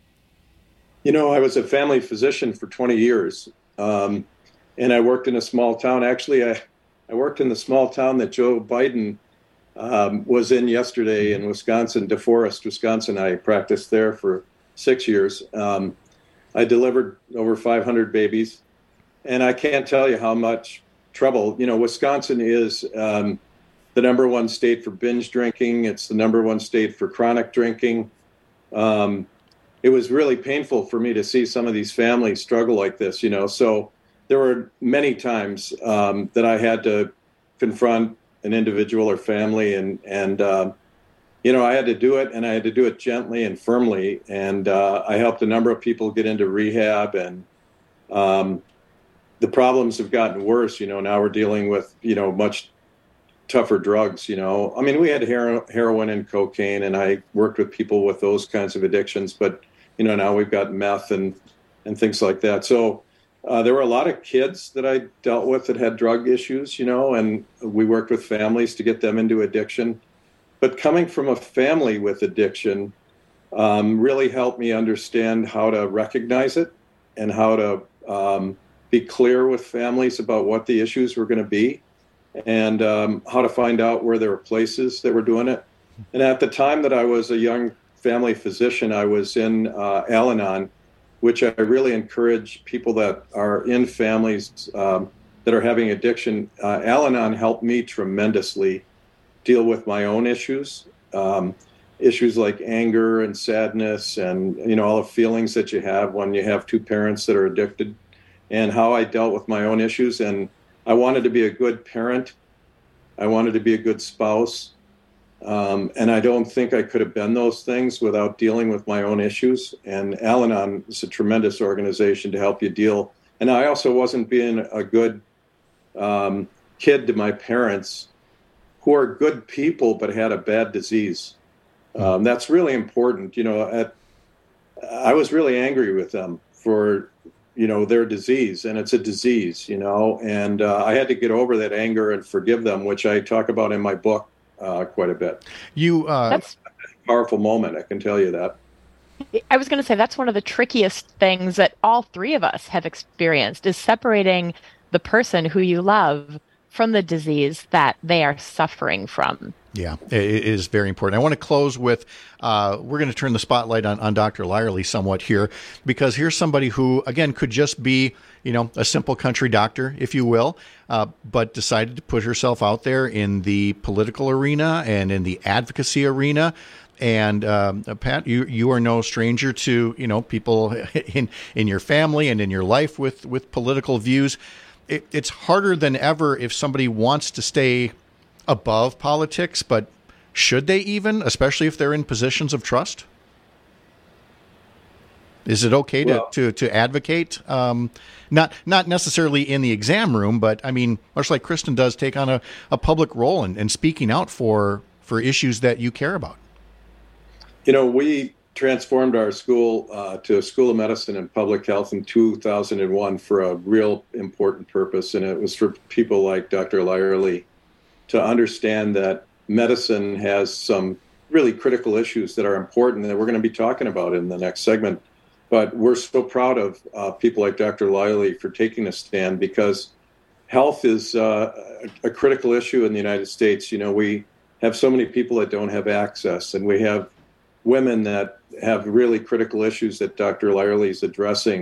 I was a family physician for 20 years, and I worked in a small town. Actually, I worked in the small town that Joe Biden was in yesterday in Wisconsin, DeForest, Wisconsin. I practiced there for 6 years. I delivered over 500 babies, and I can't tell you how much trouble. Wisconsin is the number 1 state for binge drinking. It's the number 1 state for chronic drinking. It was really painful for me to see some of these families struggle like this, So there were many times that I had to confront an individual or family, and I had to do it, and I had to do it gently and firmly. And I helped a number of people get into rehab, and the problems have gotten worse. Now we're dealing with, much tougher drugs, I mean, we had heroin and cocaine, and I worked with people with those kinds of addictions, but, now we've got meth and things like that. So there were a lot of kids that I dealt with that had drug issues, and we worked with families to get them into addiction. But coming from a family with addiction really helped me understand how to recognize it and how to be clear with families about what the issues were going to be, and how to find out where there were places that were doing it. And at the time that I was a young family physician, I was in Al-Anon, which I really encourage people that are in families that are having addiction. Al-Anon helped me tremendously deal with my own issues, issues like anger and sadness and, all the feelings that you have when you have 2 parents that are addicted, and how I dealt with my own issues. And I wanted to be a good parent. I wanted to be a good spouse. And I don't think I could have been those things without dealing with my own issues. And Al-Anon is a tremendous organization to help you deal. And I also wasn't being a good kid to my parents, who are good people but had a bad disease. That's really important. I was really angry with them for their disease, and it's a disease, and I had to get over that anger and forgive them, which I talk about in my book quite a bit. That's a powerful moment, I can tell you that. I was going to say that's one of the trickiest things that all three of us have experienced is separating the person who you love from the disease that they are suffering from. Yeah, it is very important. I want to close with, we're going to turn the spotlight on Dr. Lyerly somewhat here, because here's somebody who, again, could just be, a simple country doctor, if you will, but decided to put herself out there in the political arena and in the advocacy arena. And Pat, you are no stranger to, people in your family and in your life with political views. It's harder than ever if somebody wants to stay above politics, but should they even, especially if they're in positions of trust? Is it okay to advocate? Not necessarily in the exam room, but I mean, much like Kristen does, take on a public role and speaking out for issues that you care about. We transformed our school to a school of medicine and public health in 2001 for a real important purpose, and it was for people like Dr. Lyerly to understand that medicine has some really critical issues that are important that we're going to be talking about in the next segment. But we're so proud of people like Dr. Lyerly for taking a stand, because health is a critical issue in the United States. We have so many people that don't have access, and we have women that have really critical issues that Dr. Lyerly is addressing,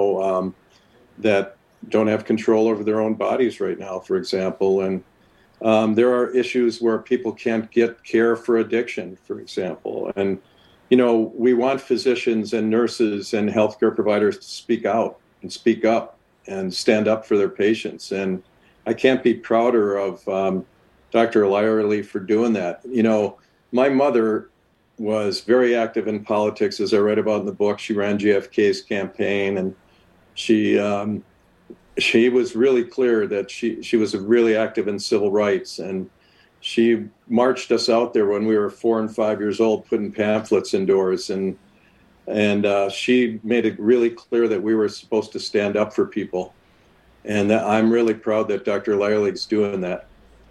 that don't have control over their own bodies right now, for example. And there are issues where people can't get care for addiction, for example. And, we want physicians and nurses and healthcare providers to speak out and speak up and stand up for their patients. And I can't be prouder of Dr. Lyerly for doing that. My mother was very active in politics, as I read about in the book. She ran JFK's campaign, and she was really clear that she was really active in civil rights, and she marched us out there when we were 4 and 5 years old, putting pamphlets indoors, and she made it really clear that we were supposed to stand up for people, and I'm really proud that Dr. Lyerly's doing that.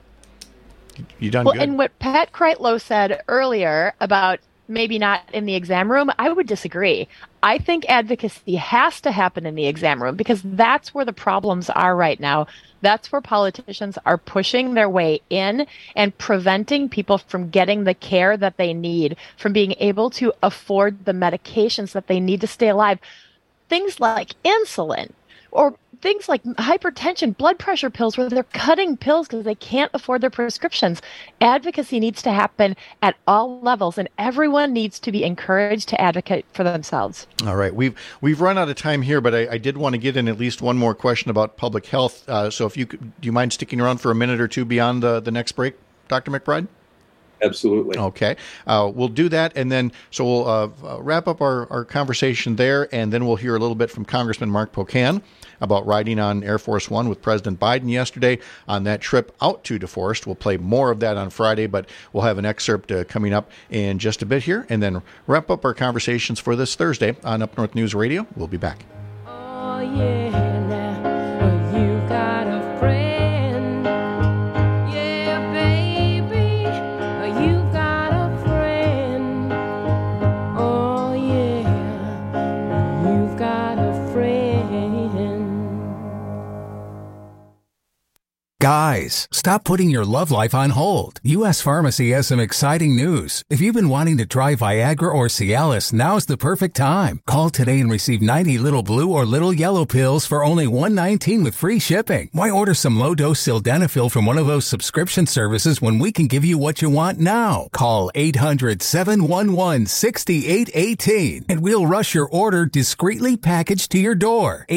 You done good. And what Pat Kreitlow said earlier about maybe not in the exam room, I would disagree. I think advocacy has to happen in the exam room, because that's where the problems are right now. That's where politicians are pushing their way in and preventing people from getting the care that they need, from being able to afford the medications that they need to stay alive. Things like insulin, or things like hypertension, blood pressure pills, where they're cutting pills because they can't afford their prescriptions. Advocacy needs to happen at all levels, and everyone needs to be encouraged to advocate for themselves. All right. We've run out of time here, but I did want to get in at least one more question about public health. So if do you mind sticking around for a minute or two beyond the next break, Dr. McBride? Absolutely. Okay. We'll do that, and then so we'll wrap up our conversation there, and then we'll hear a little bit from Congressman Mark Pocan about riding on Air Force One with President Biden yesterday on that trip out to DeForest. We'll play more of that on Friday, but we'll have an excerpt coming up in just a bit here, and then wrap up our conversations for this Thursday on Up North News Radio. We'll be back. Oh, yeah, now you got a friend. Yeah, baby, you got a friend. Oh, yeah, you've got a friend. Guys, stop putting your love life on hold. U.S. Pharmacy has some exciting news. If you've been wanting to try Viagra or Cialis, now's the perfect time. Call today and receive 90 little blue or little yellow pills for only $1.19 with free shipping. Why order some low-dose sildenafil from one of those subscription services when we can give you what you want now? Call 800-711-6818 and we'll rush your order discreetly packaged to your door.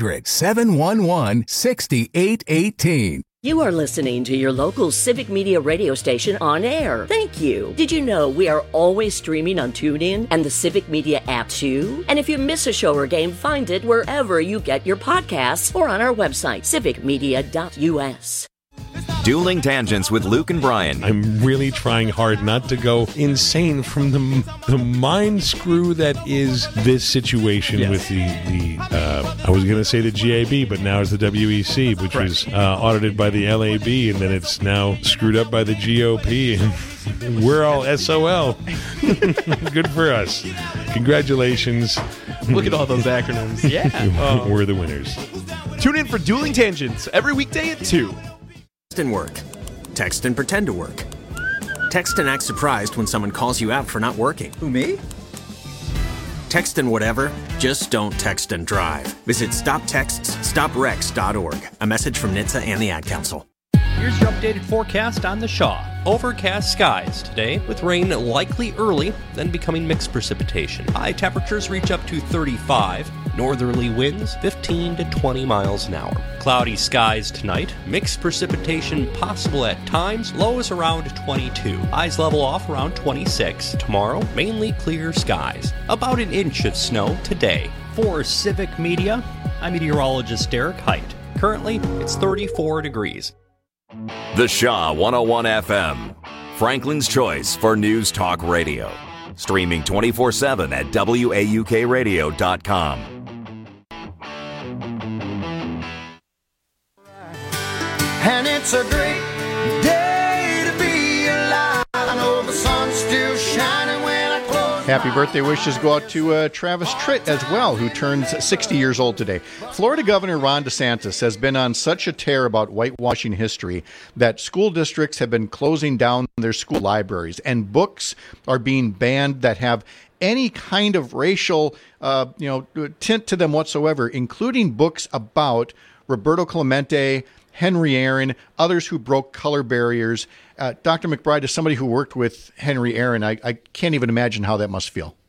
800-711-6818. You are listening to your local Civic Media radio station on air. Thank you. Did you know we are always streaming on TuneIn and the Civic Media app too? And if you miss a show or game, find it wherever you get your podcasts or on our website, civicmedia.us. Dueling Tangents with Luke and Brian. I'm really trying hard not to go insane from the mind screw that is this situation with the I was going to say the GAB, but now it's the WEC, which was audited by the LAB, and then it's now screwed up by the GOP, and we're all SOL. Good for us. Congratulations. Look at all those acronyms. Yeah. We're the winners. Tune in for Dueling Tangents every weekday at 2. Text and work. Text and pretend to work. Text and act surprised when someone calls you out for not working. Who, me? Text and whatever, just don't text and drive. Visit StopTextsStopWrecks.org. A message from NHTSA and the Ad Council. Here's your updated forecast on the Shaw. Overcast skies today with rain likely early, then becoming mixed precipitation. High temperatures reach up to 35. Northerly winds 15 to 20 miles an hour. Cloudy skies tonight. Mixed precipitation possible at times. Lows around 22. Highs level off around 26. Tomorrow, mainly clear skies. About an inch of snow today. For Civic Media, I'm meteorologist Derek Height. Currently, it's 34 degrees. The Shaw 101 FM, Franklin's choice for news talk radio. Streaming 24/7 at WAUKradio.com. And it's a great day to be alive. I know the sun's still shining when I close. Happy birthday wishes go out to Travis Tritt as well, who turns 60 years old today. Florida Governor Ron DeSantis has been on such a tear about whitewashing history that school districts have been closing down their school libraries, and books are being banned that have any kind of racial tint to them whatsoever, including books about Roberto Clemente, Henry Aaron, others who broke color barriers. Dr. McBride, as somebody who worked with Henry Aaron, I can't even imagine how that must feel.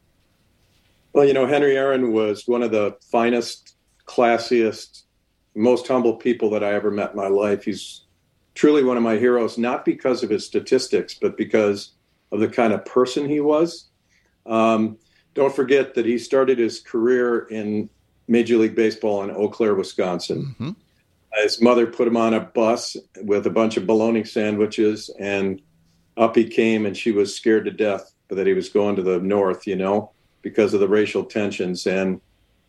Well, Henry Aaron was one of the finest, classiest, most humble people that I ever met in my life. He's truly one of my heroes, not because of his statistics, but because of the kind of person he was. Don't forget that he started his career in Major League Baseball in Eau Claire, Wisconsin. Mm-hmm. His mother put him on a bus with a bunch of bologna sandwiches, and up he came, and she was scared to death that he was going to the north, because of the racial tensions. And,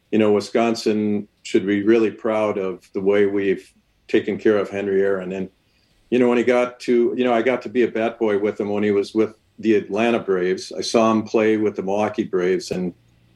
Wisconsin should be really proud of the way we've taken care of Henry Aaron. And, when he got to, I got to be a bat boy with him when he was with the Atlanta Braves. I saw him play with the Milwaukee Braves, and,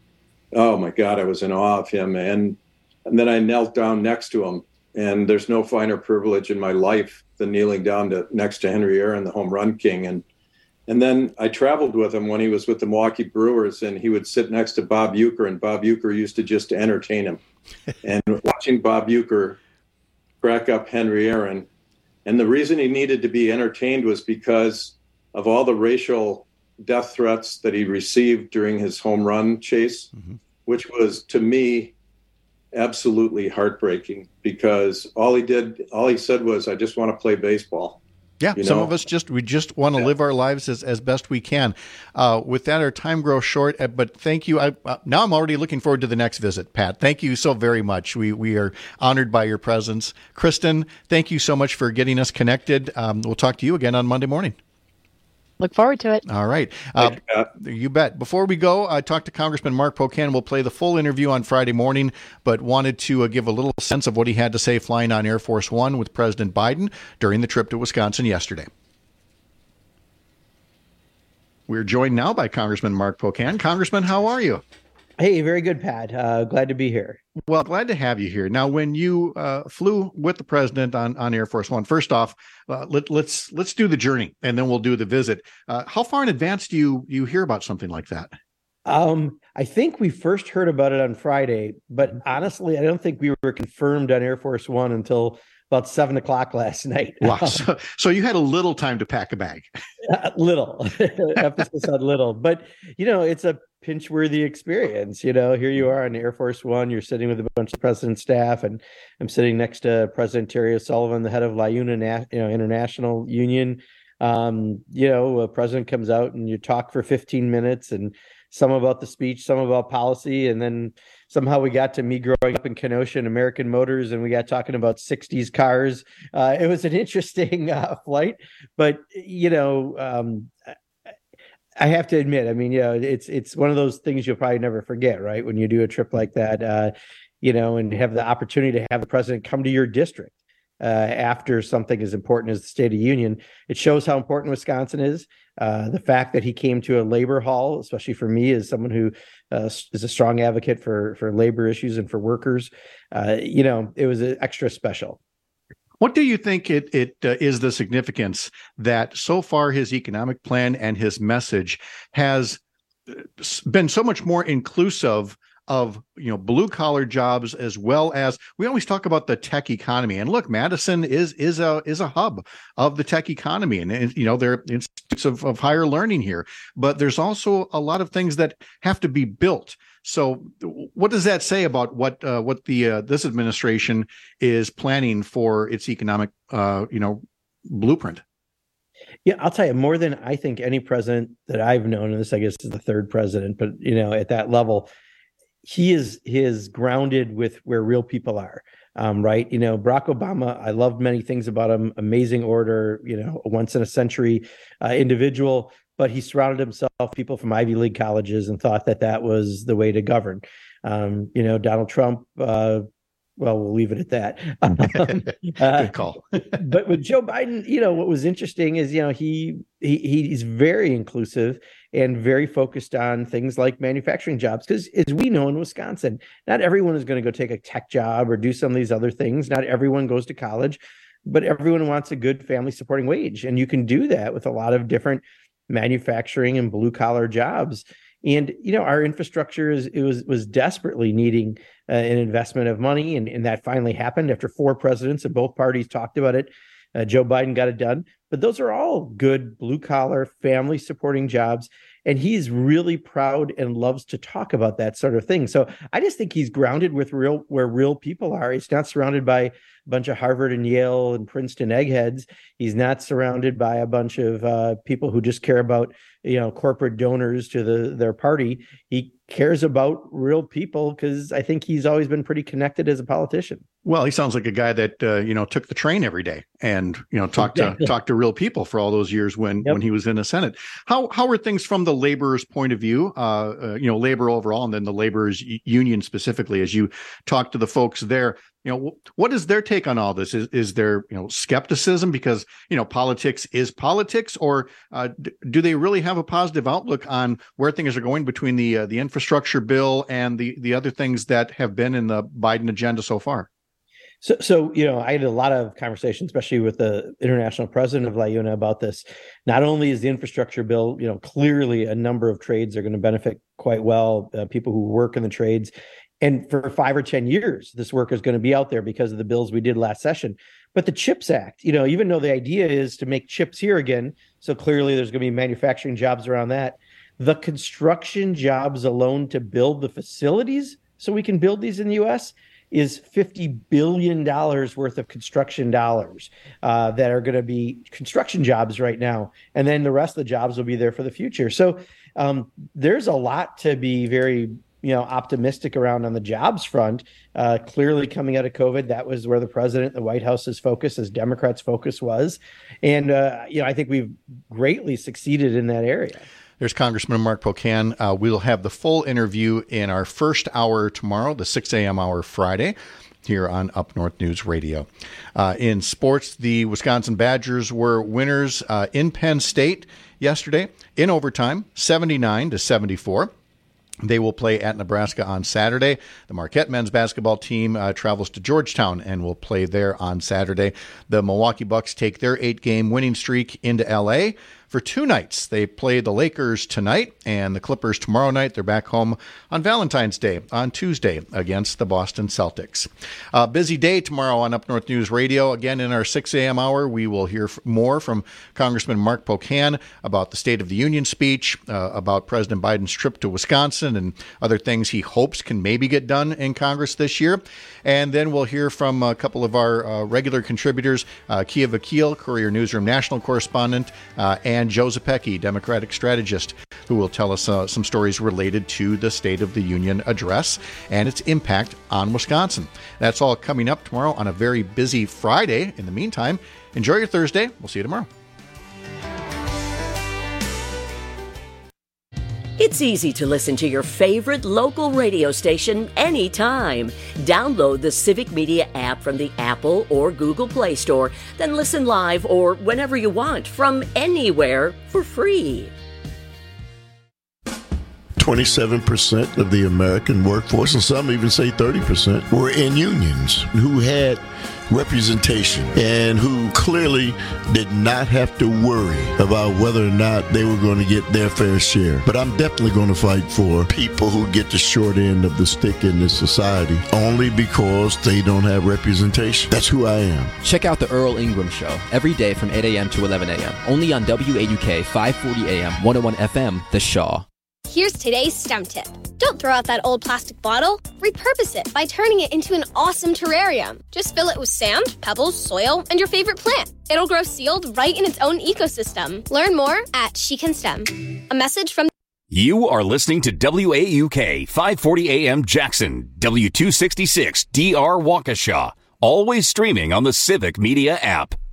oh, my God, I was in awe of him. And then I knelt down next to him. And there's no finer privilege in my life than kneeling down next to Henry Aaron, the home run king. And then I traveled with him when he was with the Milwaukee Brewers, and he would sit next to Bob Uecker, and Bob Uecker used to just entertain him. And watching Bob Uecker crack up Henry Aaron, and the reason he needed to be entertained was because of all the racial death threats that he received during his home run chase, which was, to me, absolutely heartbreaking, because all he said was, I just want to play baseball. Yeah, some of us we just want to live our lives as best we can. With that, our time grows short, but thank you. Now I'm already looking forward to the next visit, Pat. Thank you so very much. We are honored by your presence. Kristen, thank you so much for getting us connected. We'll talk to you again on Monday morning. Look forward to it. All right. You bet. Before we go, I talked to Congressman Mark Pocan. We'll play the full interview on Friday morning, but wanted to give a little sense of what he had to say flying on Air Force One with President Biden during the trip to Wisconsin yesterday. We're joined now by Congressman Mark Pocan. Congressman, how are you? Hey, very good, Pat. Glad to be here. Well, glad to have you here. Now, when you flew with the president on Air Force One, first off, let's do the journey, and then we'll do the visit. How far in advance do you hear about something like that? I think we first heard about it on Friday, but honestly, I don't think we were confirmed on Air Force One until about 7:00 last night. Wow. So you had a little time to pack a bag. Little, emphasis on little, but it's a pinch-worthy experience. Here you are on Air Force One. You're sitting with a bunch of president's staff, and I'm sitting next to President Terry O'Sullivan, the head of LIUNA, International Union. A president comes out and you talk for 15 minutes and some about the speech, some about policy, and then somehow we got to me growing up in Kenosha and American Motors, and we got talking about 60s cars. It was an interesting flight, but I have to admit, I mean, it's one of those things you'll probably never forget, right? When you do a trip like that, and have the opportunity to have the president come to your district after something as important as the State of the Union. It shows how important Wisconsin is. The fact that he came to a labor hall, especially for me as someone who is a strong advocate for labor issues and for workers, it was extra special. What do you think it is the significance that so far his economic plan and his message has been so much more inclusive of blue collar jobs, as well as we always talk about the tech economy? And look, Madison is a hub of the tech economy, and there are institutes of higher learning here, but there's also a lot of things that have to be built. So what does that say about what this administration is planning for its economic blueprint? Yeah, I'll tell you, more than I think any president that I've known, and this I guess is the third president, but at that level, he is grounded with where real people are. Right. Barack Obama, I loved many things about him, amazing orator, a once in a century individual, but he surrounded himself with people from Ivy League colleges and thought that was the way to govern. Donald Trump, we'll leave it at that. Good call. But with Joe Biden, what was interesting is, he's very inclusive and very focused on things like manufacturing jobs. Because as we know in Wisconsin, not everyone is going to go take a tech job or do some of these other things. Not everyone goes to college, but everyone wants a good family supporting wage. And you can do that with a lot of different manufacturing and blue collar jobs. And, our infrastructure was desperately needing an investment of money. And that finally happened after 4 presidents and both parties talked about it. Joe Biden got it done. But those are all good blue collar family supporting jobs. And he's really proud and loves to talk about that sort of thing. So I just think he's grounded with where real people are. He's not surrounded by a bunch of Harvard and Yale and Princeton eggheads. He's not surrounded by a bunch of people who just care about, corporate donors to their party. He cares about real people because I think he's always been pretty connected as a politician. Well, he sounds like a guy that took the train every day and talked to real people for all those years when he was in the Senate. How are things from the laborers' point of view? Labor overall, and then the laborers union specifically. As you talk to the folks there, what is their take on all this? Is there skepticism because politics is politics, or do they really have a positive outlook on where things are going between the infrastructure bill and the other things that have been in the Biden agenda so far? So I had a lot of conversations, especially with the international president of LIUNA about this. Not only is the infrastructure bill, clearly a number of trades are going to benefit quite well, people who work in the trades. And for 5 or 10 years, this work is going to be out there because of the bills we did last session. But the CHIPS Act, even though the idea is to make chips here again, so clearly there's going to be manufacturing jobs around that. The construction jobs alone to build the facilities so we can build these in the U.S. is $50 billion worth of construction dollars that are going to be construction jobs right now. And then the rest of the jobs will be there for the future. So there's a lot to be very optimistic around on the jobs front. Clearly coming out of COVID, that was where the president, the White House's focus, as Democrats' focus was. And, I think we've greatly succeeded in that area. There's Congressman Mark Pocan. We'll have the full interview in our first hour tomorrow, the 6 a.m. hour Friday, here on Up North News Radio. In sports, the Wisconsin Badgers were winners in Penn State yesterday in overtime, 79-74. They will play at Nebraska on Saturday. The Marquette men's basketball team travels to Georgetown and will play there on Saturday. The Milwaukee Bucks take their 8-game winning streak into L.A. for 2 nights. They play the Lakers tonight and the Clippers tomorrow night. They're back home on Valentine's Day on Tuesday against the Boston Celtics. Busy day tomorrow on Up North News Radio. Again, in our 6 a.m. hour, we will hear more from Congressman Mark Pocan about the State of the Union speech, about President Biden's trip to Wisconsin and other things he hopes can maybe get done in Congress this year. And then we'll hear from a couple of our regular contributors, Kia Vakil, Courier Newsroom national correspondent, and and Joe Zepecki, Democratic strategist, who will tell us some stories related to the State of the Union address and its impact on Wisconsin. That's all coming up tomorrow on a very busy Friday. In the meantime, enjoy your Thursday. We'll see you tomorrow. It's easy to listen to your favorite local radio station anytime. Download the Civic Media app from the Apple or Google Play Store, then listen live or whenever you want from anywhere for free. 27% of the American workforce, and some even say 30%, were in unions who had representation and who clearly did not have to worry about whether or not they were going to get their fair share. But I'm definitely going to fight for people who get the short end of the stick in this society only because they don't have representation. That's who I am. Check out the Earl Ingram Show every day from 8 a.m. to 11 a.m. only on WAUK 540 AM 101 FM, The Shaw. Here's today's STEM tip. Don't throw out that old plastic bottle. Repurpose it by turning it into an awesome terrarium. Just fill it with sand, pebbles, soil, and your favorite plant. It'll grow sealed right in its own ecosystem. Learn more at She Can STEM. A message from... You are listening to WAUK 540 AM Jackson, W266 DR Waukesha. Always streaming on the Civic Media app.